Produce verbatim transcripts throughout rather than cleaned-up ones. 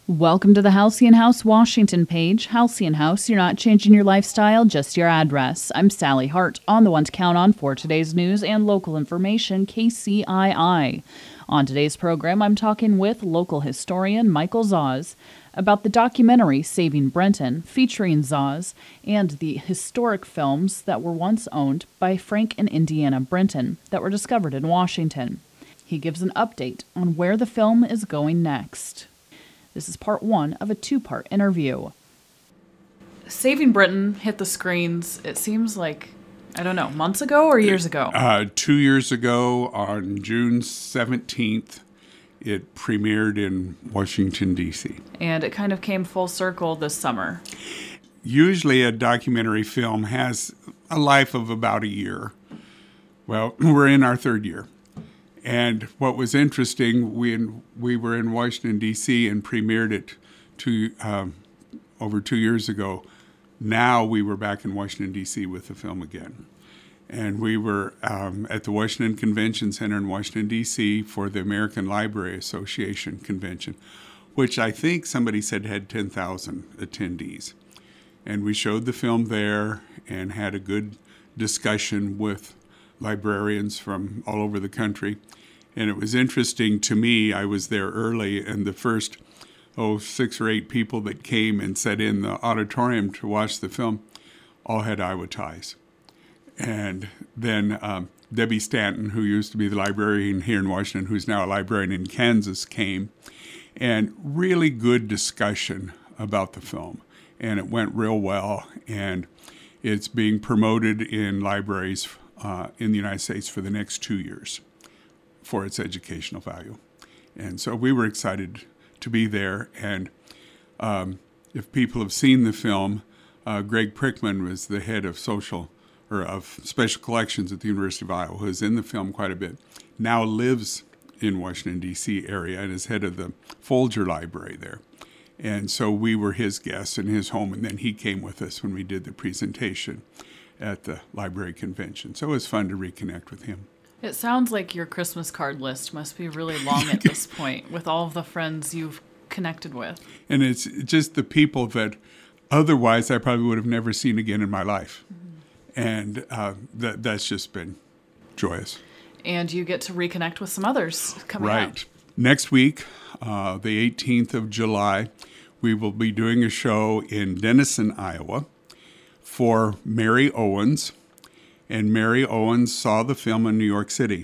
Welcome to the Halcyon House Washington page. Halcyon House, you're not changing your lifestyle, just your address. I'm Sally Hart, on the one to count on for today's news and local information, K C I I. On today's program, I'm talking with local historian Michael Zoz about the documentary Saving Brenton, featuring Zoz, and the historic films that were once owned by Frank and Indiana Brenton that were discovered in Washington. He gives an update on where the film is going next. This is part one of a two-part interview. Saving Brenton hit the screens, it seems like, I don't know, months ago or years ago? Uh, two years ago on June seventeenth, it premiered in Washington, D C And it kind of came full circle this summer. Usually a documentary film has a life of about a year. Well, we're in our third year. And what was interesting, we we were in Washington, D C and premiered it two, um, over two years ago. Now we were back in Washington, D C with the film again. And we were um, at the Washington Convention Center in Washington, D C for the American Library Association convention, which I think somebody said had ten thousand attendees. And we showed the film there and had a good discussion with librarians from all over the country. And it was interesting to me, I was there early, and the first, oh, six or eight people that came and sat in the auditorium to watch the film all had Iowa ties. And then um, Debbie Stanton, who used to be the librarian here in Washington, who's now a librarian in Kansas, came, and really good discussion about the film. And it went real well, and it's being promoted in libraries uh, in the United States for the next two years for its educational value. And so we were excited to be there. And um, if people have seen the film, uh, Greg Prickman was the head of social or of special collections at the University of Iowa, who is in the film quite a bit, now lives in Washington, D C area and is head of the Folger Library there. And so we were his guests in his home, and then he came with us when we did the presentation at the library convention. So it was fun to reconnect with him. It sounds like your Christmas card list must be really long at this point with all of the friends you've connected with. And it's just the people that otherwise I probably would have never seen again in my life. Mm-hmm. And uh, that that's just been joyous. And you get to reconnect with some others coming right. up. Next week, uh, the eighteenth of July, we will be doing a show in Denison, Iowa, for Mary Owens. And Mary Owens saw the film in New York City.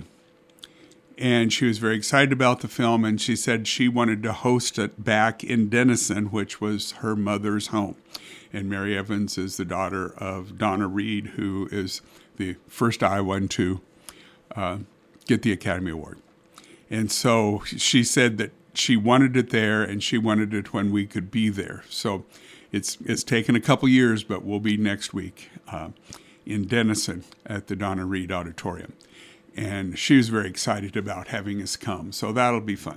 And she was very excited about the film, and she said she wanted to host it back in Denison, which was her mother's home. And Mary Evans is the daughter of Donna Reed, who is the first Iowan to uh, get the Academy Award. And so she said that she wanted it there, and she wanted it when we could be there. So it's it's taken a couple years, but we'll be next week uh, in Denison at the Donna Reed Auditorium. And she was very excited about having us come, so that'll be fun.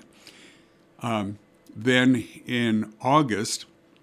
Um, then in August,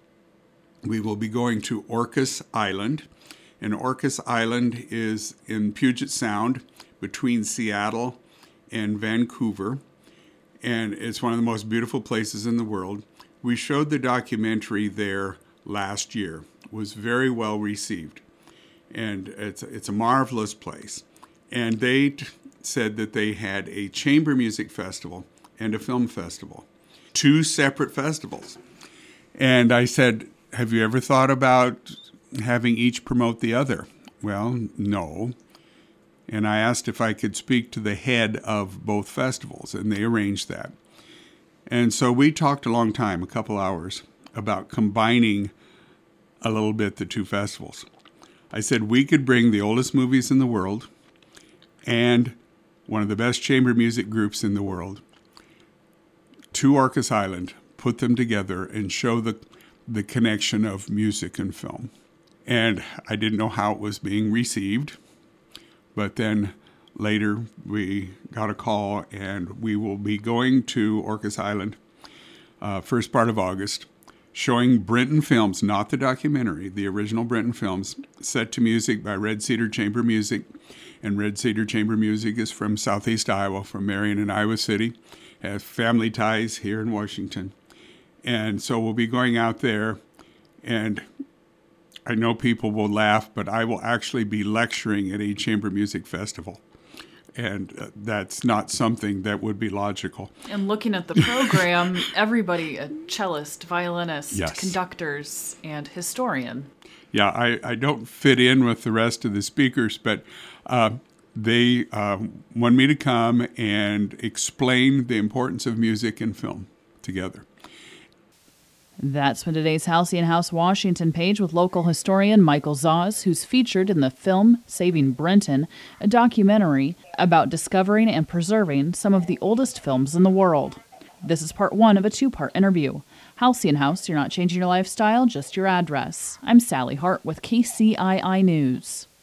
we will be going to Orcas Island. And Orcas Island is in Puget Sound between Seattle and Vancouver. And it's one of the most beautiful places in the world. We showed the documentary there last year. It was very well received. And it's, it's a marvelous place. And they t- said that they had a chamber music festival and a film festival. Two separate festivals. And I said, have you ever thought about having each promote the other? Well, no. And I asked if I could speak to the head of both festivals, and they arranged that. And so we talked a long time, a couple hours, about combining a little bit the two festivals. I said we could bring the oldest movies in the world and one of the best chamber music groups in the world to Orcas Island, put them together, and show the the connection of music and film. And I didn't know how it was being received, but then later we got a call, and we will be going to Orcas Island uh, first part of August, showing Brenton films, not the documentary, the original Brenton films, set to music by Red Cedar Chamber Music. And Red Cedar Chamber Music is from southeast Iowa, from Marion and Iowa City, has family ties here in Washington. And so we'll be going out there, and I know people will laugh, but I will actually be lecturing at a chamber music festival. And uh, that's not something that would be logical. And looking at the program, everybody, a cellist, violinist, Yes. conductors, and historian. Yeah, I, I don't fit in with the rest of the speakers, but uh, they uh, want me to come and explain the importance of music and film together. That's been today's Halcyon House Washington page with local historian Michael Zoss, who's featured in the film Saving Brenton, a documentary about discovering and preserving some of the oldest films in the world. This is part one of a two-part interview. Halcyon House, you're not changing your lifestyle, just your address. I'm Sally Hart with K C I I News.